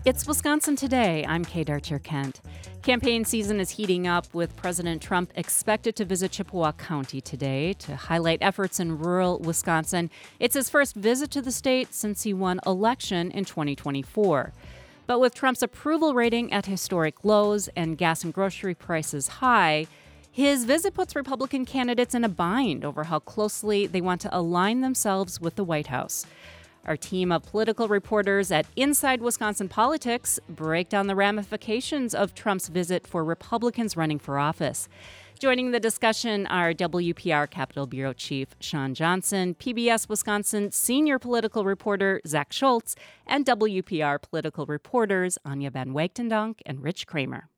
It's Wisconsin Today. I'm Kate Archer-Kent. Campaign season is heating up with President Trump expected to visit Chippewa County today to highlight efforts in rural Wisconsin. It's his first visit to the state since he won election in 2024. But with Trump's approval rating at historic lows and gas and grocery prices high, his visit puts Republican candidates in a bind over how closely they want to align themselves with the White House. Our team of political reporters at Inside Wisconsin Politics break down the ramifications of Trump's visit for Republicans running for office. Joining the discussion are WPR Capitol Bureau Chief Sean Johnson, PBS Wisconsin senior political reporter Zach Schultz, and WPR political reporters Anya Van Wagtendonk and Rich Kramer.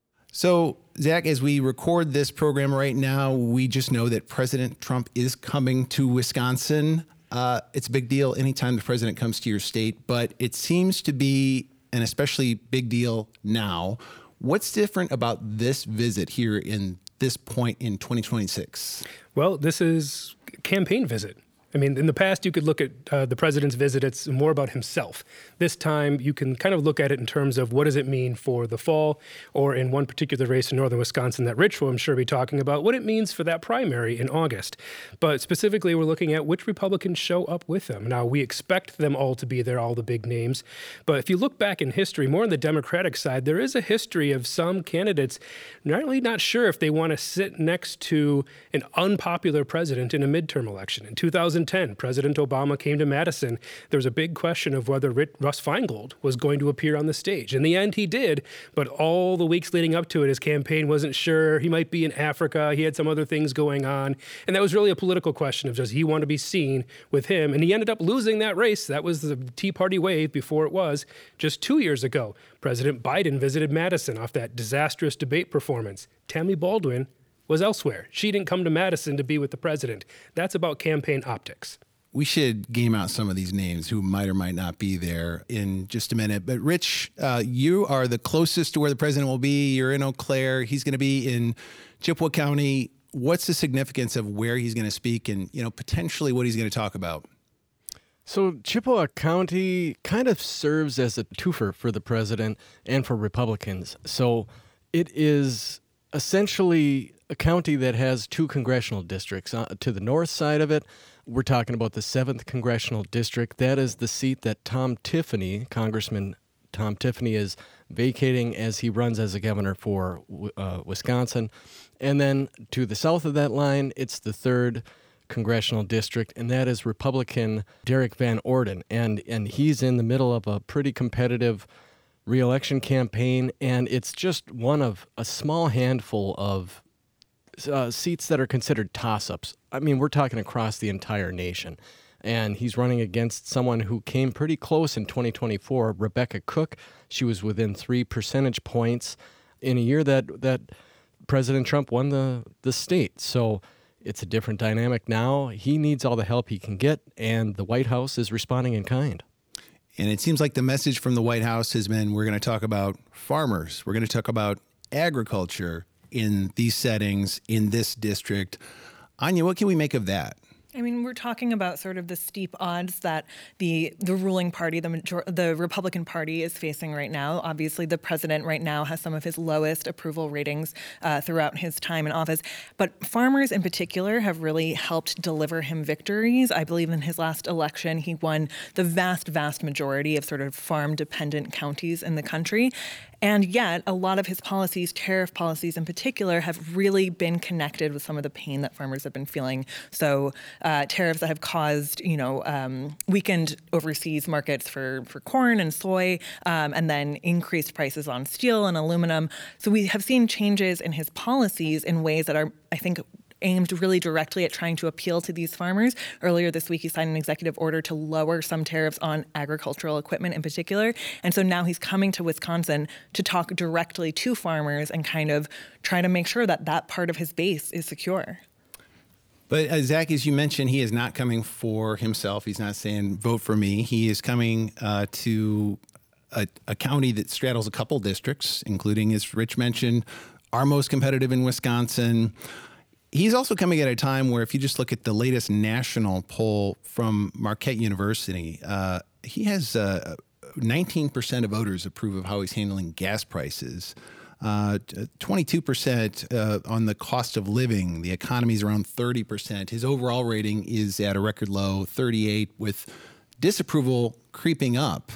So, Zach, as we record this program right now, we just know that President Trump is coming to Wisconsin. It's a big deal anytime the president comes to your state, but it seems to be an especially big deal now. What's different about this visit here in this point in 2026? Well, this is a campaign visit. I mean, in the past, you could look at the president's visit. It's more about himself. This time, you can kind of look at it in terms of what does it mean for the fall, or in one particular race in northern Wisconsin that Rich will, I'm sure, be talking about, what it means for that primary in August. But specifically, we're looking at which Republicans show up with him. Now, we expect them all to be there, all the big names. But if you look back in history, more on the Democratic side, there is a history of some candidates really not sure if they want to sit next to an unpopular president in a midterm election. In 2010, President Obama came to Madison. There was a big question of whether Russ Feingold was going to appear on the stage. In the end, he did, but all the weeks leading up to it, his campaign wasn't sure. He might be in Africa. He had some other things going on. And that was really a political question of does he want to be seen with him? And he ended up losing that race. That was the Tea Party wave before it was. Just 2 years ago, President Biden visited Madison off that disastrous debate performance. Tammy Baldwin was elsewhere. She didn't come to Madison to be with the president. That's about campaign optics. We should game out some of these names who might or might not be there in just a minute. But Rich, you are the closest to where the president will be. You're in Eau Claire. He's going to be in Chippewa County. What's the significance of where he's going to speak and, potentially what he's going to talk about? So Chippewa County kind of serves as a twofer for the president and for Republicans. So it is essentially a county that has two congressional districts. To the north side of it, we're talking about the 7th Congressional District. That is the seat that Congressman Tom Tiffany, is vacating as he runs as a governor for Wisconsin. And then to the south of that line, it's the 3rd Congressional District, and that is Republican Derek Van Orden. And he's in the middle of a pretty competitive re-election campaign, and it's just one of a small handful of seats that are considered toss-ups. I mean, we're talking across the entire nation. And he's running against someone who came pretty close in 2024, Rebecca Cook. She was within 3 percentage points in a year that President Trump won the state. So it's a different dynamic now. He needs all the help he can get, and the White House is responding in kind. And it seems like the message from the White House has been, we're going to talk about farmers. We're going to talk about agriculture in these settings, in this district. Anya, what can we make of that? I mean, we're talking about sort of the steep odds that the ruling party, the Republican Party, is facing right now. Obviously, the president right now has some of his lowest approval ratings throughout his time in office. But farmers in particular have really helped deliver him victories. I believe in his last election, he won the vast, vast majority of sort of farm-dependent counties in the country. And yet, a lot of his policies, tariff policies in particular, have really been connected with some of the pain that farmers have been feeling. So tariffs that have caused, weakened overseas markets for corn and soy, and then increased prices on steel and aluminum. So we have seen changes in his policies in ways that are, I think, aimed really directly at trying to appeal to these farmers. Earlier this week, he signed an executive order to lower some tariffs on agricultural equipment in particular. And so now he's coming to Wisconsin to talk directly to farmers and kind of try to make sure that that part of his base is secure. But Zach, as you mentioned, he is not coming for himself. He's not saying, vote for me. He is coming to a county that straddles a couple districts, including, as Rich mentioned, our most competitive in Wisconsin. He's also coming at a time where if you just look at the latest national poll from Marquette University, he has 19% of voters approve of how he's handling gas prices. 22% on the cost of living. The economy's around 30%. His overall rating is at a record low, 38, with disapproval creeping up.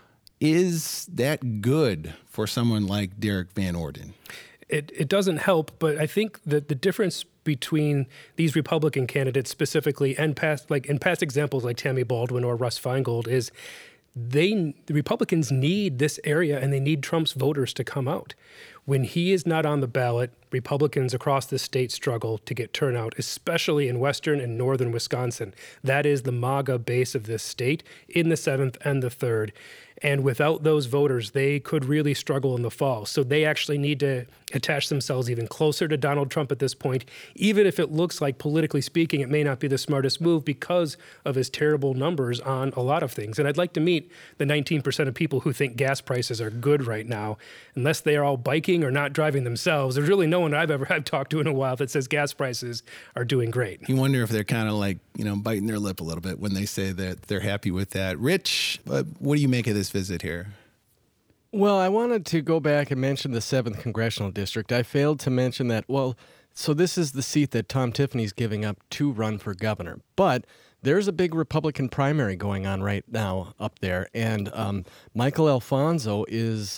Is that good for someone like Derek Van Orden? It doesn't help, but I think that the difference between these Republican candidates specifically and in past examples like Tammy Baldwin or Russ Feingold is the Republicans need this area and they need Trump's voters to come out. When he is not on the ballot, Republicans across the state struggle to get turnout, especially in western and northern Wisconsin. That is the MAGA base of this state in the 7th and the 3rd. And without those voters, they could really struggle in the fall. So they actually need to attach themselves even closer to Donald Trump at this point, even if it looks like, politically speaking, it may not be the smartest move because of his terrible numbers on a lot of things. And I'd like to meet the 19% of people who think gas prices are good right now. Unless they are all biking or not driving themselves, there's really no one I've talked to in a while that says gas prices are doing great. You wonder if they're kind of like, biting their lip a little bit when they say that they're happy with that. Rich, what do you make of this visit here? Well, I wanted to go back and mention the 7th Congressional District. I failed to mention that, so this is the seat that Tom Tiffany's giving up to run for governor. But there's a big Republican primary going on right now up there, and Michael Alfonso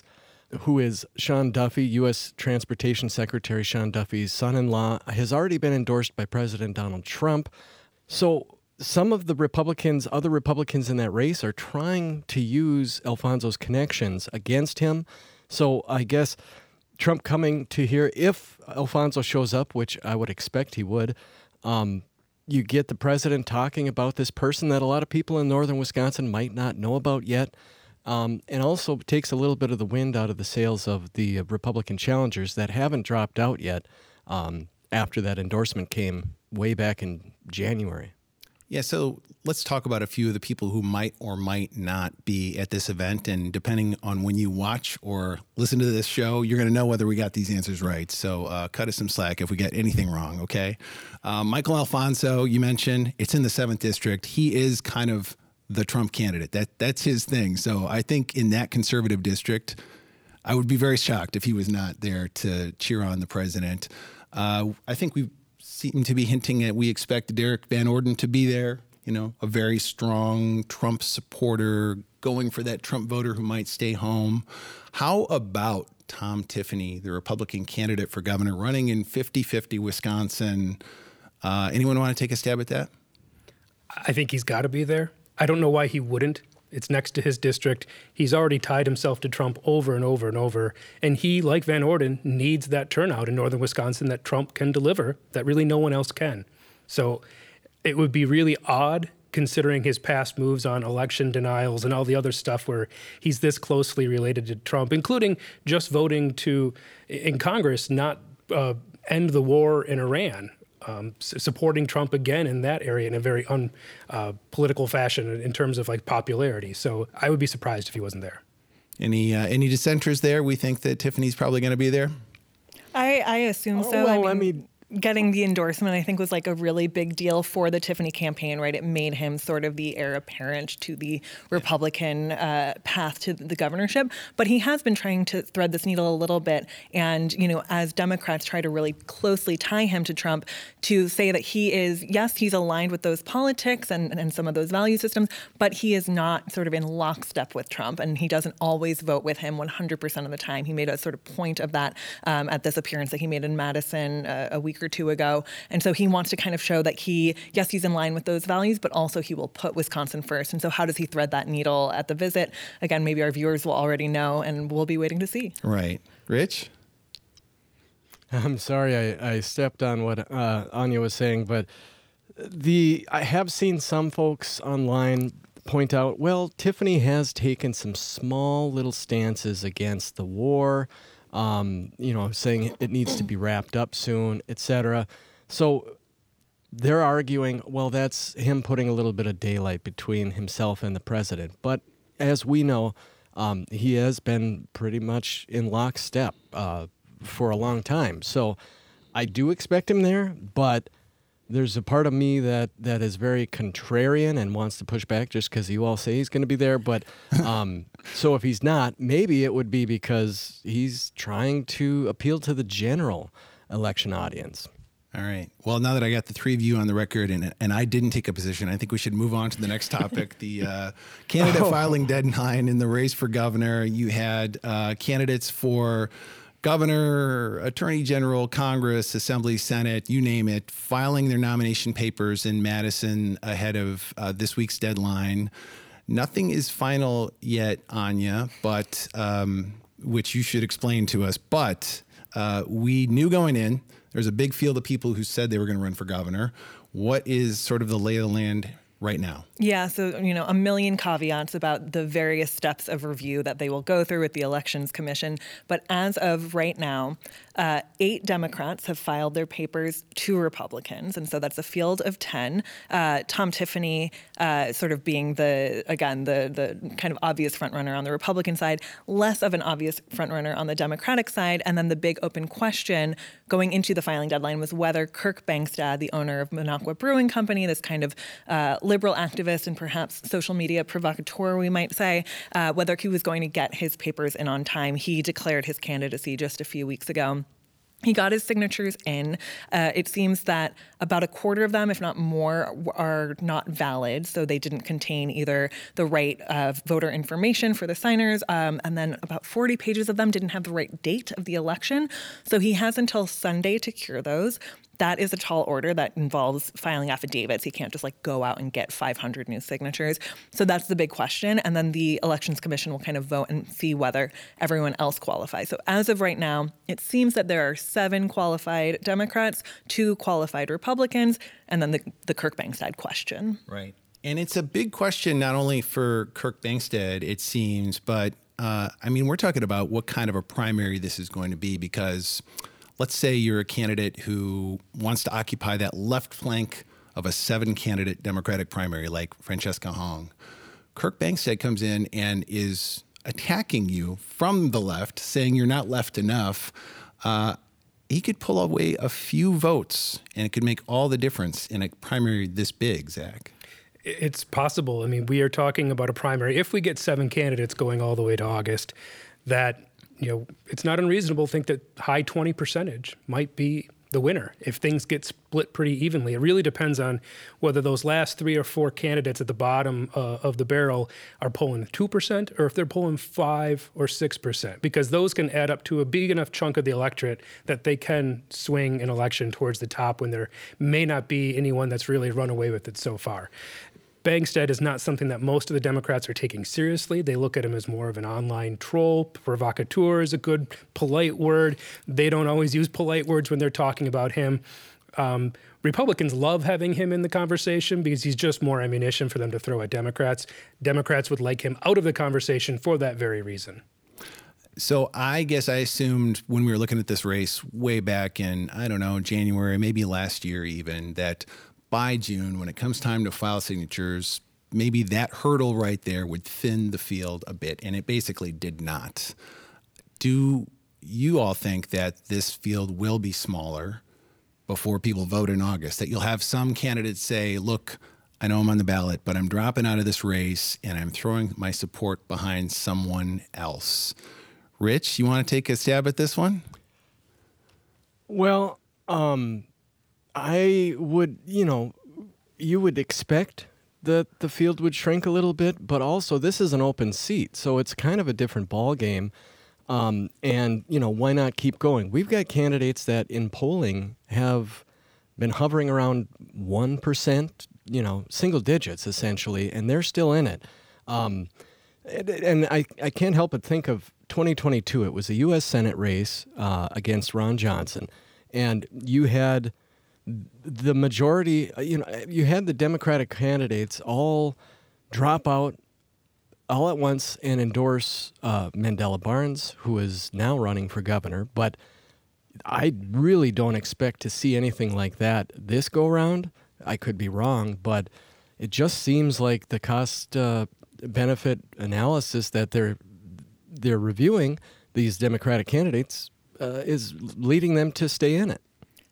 who is Sean Duffy, U.S. Transportation Secretary Sean Duffy's son-in-law, has already been endorsed by President Donald Trump. So some of the other Republicans in that race are trying to use Alfonso's connections against him. So I guess Trump coming to here, if Alfonso shows up, which I would expect he would, you get the president talking about this person that a lot of people in northern Wisconsin might not know about yet. And also takes a little bit of the wind out of the sails of the Republican challengers that haven't dropped out yet after that endorsement came way back in January. Yeah, so let's talk about a few of the people who might or might not be at this event. And depending on when you watch or listen to this show, you're going to know whether we got these answers right. So cut us some slack if we get anything wrong, okay? Michael Alfonso, you mentioned, it's in the 7th District. He is kind of the Trump candidate. That's his thing. So I think in that conservative district, I would be very shocked if he was not there to cheer on the president. I think we seem to be hinting at we expect Derek Van Orden to be there, a very strong Trump supporter going for that Trump voter who might stay home. How about Tom Tiffany, the Republican candidate for governor, running in 50-50 Wisconsin? Anyone want to take a stab at that? I think he's got to be there. I don't know why he wouldn't. It's next to his district. He's already tied himself to Trump over and over and over. And he, like Van Orden, needs that turnout in northern Wisconsin that Trump can deliver that really no one else can. So it would be really odd, considering his past moves on election denials and all the other stuff where he's this closely related to Trump, including just voting in Congress, not end the war in Iran. Supporting Trump again in that area in a very unpolitical fashion in terms of popularity. So I would be surprised if he wasn't there. Any dissenters there? We think that Tiffany's probably going to be there? I assume so. Well, getting the endorsement, I think, was a really big deal for the Tiffany campaign, right? It made him sort of the heir apparent to the Republican path to the governorship. But he has been trying to thread this needle a little bit. And, as Democrats try to really closely tie him to Trump, to say that he is, yes, he's aligned with those politics and some of those value systems, but he is not sort of in lockstep with Trump. And he doesn't always vote with him 100% of the time. He made a sort of point of that at this appearance that he made in Madison a week or two ago. And so he wants to kind of show that he's in line with those values, but also he will put Wisconsin first. And so how does he thread that needle at the visit? Again, maybe our viewers will already know, and we'll be waiting to see. Right. Rich? I'm sorry I stepped on what Anya was saying, but I have seen some folks online point out, Tiffany has taken some small little stances against the war, saying it needs to be wrapped up soon, etc. So they're arguing, that's him putting a little bit of daylight between himself and the president. But as we know, he has been pretty much in lockstep for a long time. So I do expect him there, but There's a part of me that is very contrarian and wants to push back just because you all say he's going to be there. But so if he's not, maybe it would be because he's trying to appeal to the general election audience. All right. Well, now that I got the three of you on the record and I didn't take a position, I think we should move on to the next topic. The candidate filing deadline in the race for governor. You had candidates for governor, attorney general, Congress, Assembly, Senate, you name it, filing their nomination papers in Madison ahead of this week's deadline. Nothing is final yet, Anya, but which you should explain to us. But we knew going in, there's a big field of people who said they were going to run for governor. What is sort of the lay of the land right now? Yeah, so, a million caveats about the various steps of review that they will go through with the Elections Commission. But as of right now, 8 Democrats have filed their papers, 2 Republicans. And so that's a field of 10. Tom Tiffany sort of being the kind of obvious frontrunner on the Republican side, less of an obvious frontrunner on the Democratic side. And then the big open question going into the filing deadline was whether Kirk Bangstad, the owner of Minocqua Brewing Company, this kind of liberal activist and perhaps social media provocateur, we might say, whether he was going to get his papers in on time. He declared his candidacy just a few weeks ago. He got his signatures in. It seems that about a quarter of them, if not more, are not valid. So they didn't contain either the right voter information for the signers, and then about 40 pages of them didn't have the right date of the election. So he has until Sunday to cure those. That is a tall order that involves filing affidavits. He can't just go out and get 500 new signatures. So that's the big question. And then the Elections Commission will kind of vote and see whether everyone else qualifies. So as of right now, it seems that there are 7 qualified Democrats, 2 qualified Republicans, and then the Kirk Bangstad question. Right. And it's a big question not only for Kirk Bangstad, it seems, but we're talking about what kind of a primary this is going to be, because let's say you're a candidate who wants to occupy that left flank of a 7-candidate Democratic primary like Francesca Hong. Kirk Bangstad comes in and is attacking you from the left, saying you're not left enough. He could pull away a few votes, and it could make all the difference in a primary this big, Zach. It's possible. We are talking about a primary. If we get 7 candidates going all the way to August, that it's not unreasonable to think that high 20% might be the winner if things get split pretty evenly. It really depends on whether those last 3 or 4 candidates at the bottom of the barrel are pulling 2% or if they're pulling 5 or 6%, because those can add up to a big enough chunk of the electorate that they can swing an election towards the top when there may not be anyone that's really run away with it so far. Bangstad is not something that most of the Democrats are taking seriously. They look at him as more of an online troll. Provocateur is a good, polite word. They don't always use polite words when they're talking about him. Republicans love having him in the conversation because he's just more ammunition for them to throw at Democrats. Democrats would like him out of the conversation for that very reason. So I guess I assumed when we were looking at this race way back in, January, maybe last year even, that by June, when it comes time to file signatures, maybe that hurdle right there would thin the field a bit, and it basically did not. Do you all think that this field will be smaller before people vote in August, that you'll have some candidates say, look, I know I'm on the ballot, but I'm dropping out of this race, and I'm throwing my support behind someone else? Rich, you want to take a stab at this one? Well, I would, you would expect that the field would shrink a little bit, but also this is an open seat, so it's kind of a different ball game. And, why not keep going? We've got candidates that in polling have been hovering around 1%, single digits essentially, and they're still in it. And I can't help but think of 2022. It was a U.S. Senate race against Ron Johnson, and you had the majority, you had the Democratic candidates all drop out all at once and endorse Mandela Barnes, who is now running for governor. But I really don't expect to see anything like that this go round. I could be wrong, but it just seems like the cost benefit analysis that they're reviewing, these Democratic candidates, is leading them to stay in it.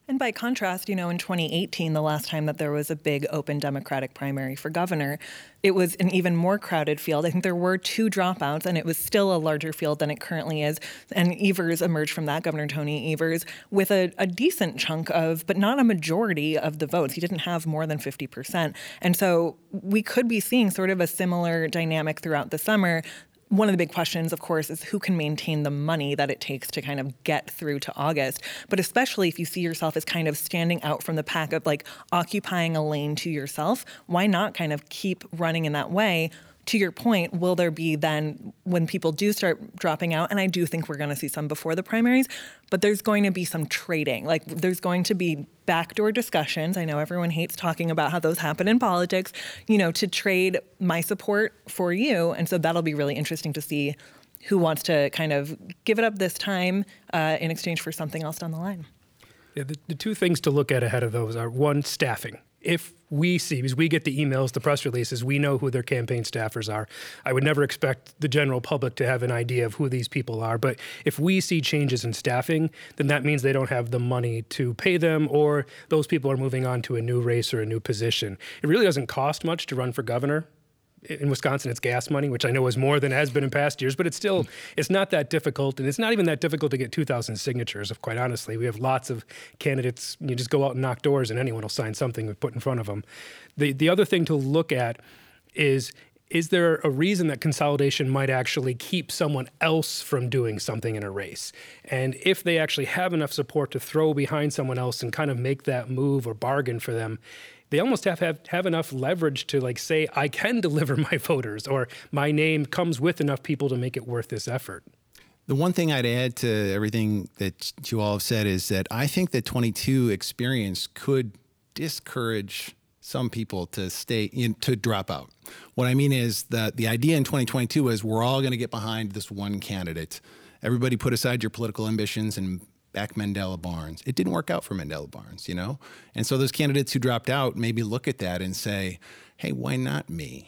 And by contrast, in 2018, the last time that there was a big open Democratic primary for governor, it was an even more crowded field. I think there were 2 dropouts, and it was still a larger field than it currently is. And Evers emerged from that, Governor Tony Evers, with a decent chunk of, but not a majority of the votes. He didn't have more than 50%. And so we could be seeing sort of a similar dynamic throughout the summer. One of the big questions, of course, is who can maintain the money that it takes to kind of get through to August. But especially if you see yourself as kind of standing out from the pack of like occupying a lane to yourself, why not kind of keep running in that way? To your point, will there be then, when people do start dropping out, and I do think we're going to see some before the primaries, but there's going to be some trading. Like there's going to be backdoor discussions. I know everyone hates talking about how those happen in politics, to trade my support for you. And so that'll be really interesting to see who wants to kind of give it up this time in exchange for something else down the line. Yeah, the 2 things to look at ahead of those are, one, staffing. If we see, because we get the emails, the press releases, we know who their campaign staffers are. I would never expect the general public to have an idea of who these people are. But if we see changes in staffing, then that means they don't have the money to pay them, or those people are moving on to a new race or a new position. It really doesn't cost much to run for governor. In Wisconsin, it's gas money, which I know is more than it has been in past years, but it's not that difficult. And it's not even that difficult to get 2,000 signatures, quite honestly. We have lots of candidates. You just go out and knock doors and anyone will sign something we put in front of them. The other thing to look at is there a reason that consolidation might actually keep someone else from doing something in a race? And if they actually have enough support to throw behind someone else and kind of make that move or bargain for them, they almost have enough leverage to say, I can deliver my voters, or my name comes with enough people to make it worth this effort. The one thing I'd add to everything that you all have said is that I think the 22 experience could discourage some people to to drop out. What I mean is that the idea in 2022 was we're all going to get behind this one candidate. Everybody put aside your political ambitions and back Mandela Barnes. It didn't work out for Mandela Barnes, And so those candidates who dropped out maybe look at that and say, hey, why not me?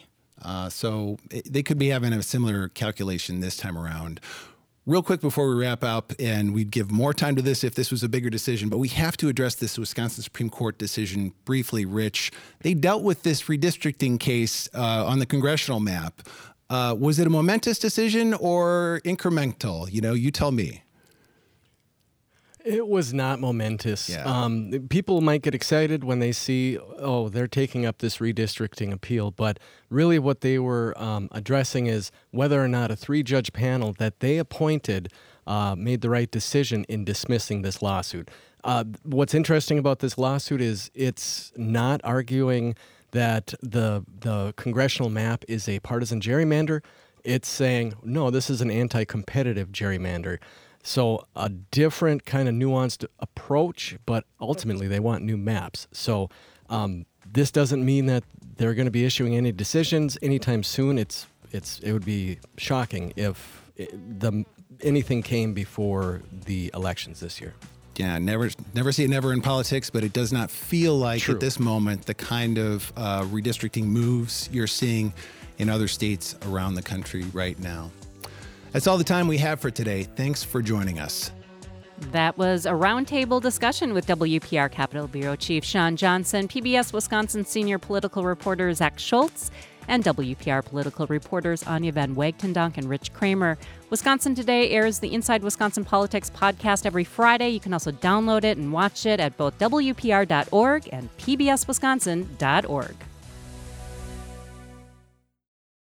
So they could be having a similar calculation this time around. Real quick before we wrap up, and we'd give more time to this if this was a bigger decision, but we have to address this Wisconsin Supreme Court decision briefly, Rich. They dealt with this redistricting case on the congressional map. Was it a momentous decision or incremental? You tell me. It was not momentous. Yeah. People might get excited when they see, they're taking up this redistricting appeal, but really what they were addressing is whether or not a 3-judge panel that they appointed made the right decision in dismissing this lawsuit. What's interesting about this lawsuit is it's not arguing that the congressional map is a partisan gerrymander. It's saying, no, this is an anti-competitive gerrymander. So a different kind of nuanced approach, but ultimately they want new maps. So this doesn't mean that they're going to be issuing any decisions anytime soon. It would be shocking if anything came before the elections this year. Yeah, never say never in politics, but it does not feel like at this moment the kind of redistricting moves you're seeing in other states around the country right now. That's all the time we have for today. Thanks for joining us. That was a roundtable discussion with WPR Capitol Bureau Chief Sean Johnson, PBS Wisconsin senior political reporter Zach Schultz, and WPR political reporters Anya Van Wagtendonk and Rich Kramer. Wisconsin Today airs the Inside Wisconsin Politics podcast every Friday. You can also download it and watch it at both WPR.org and PBSWisconsin.org.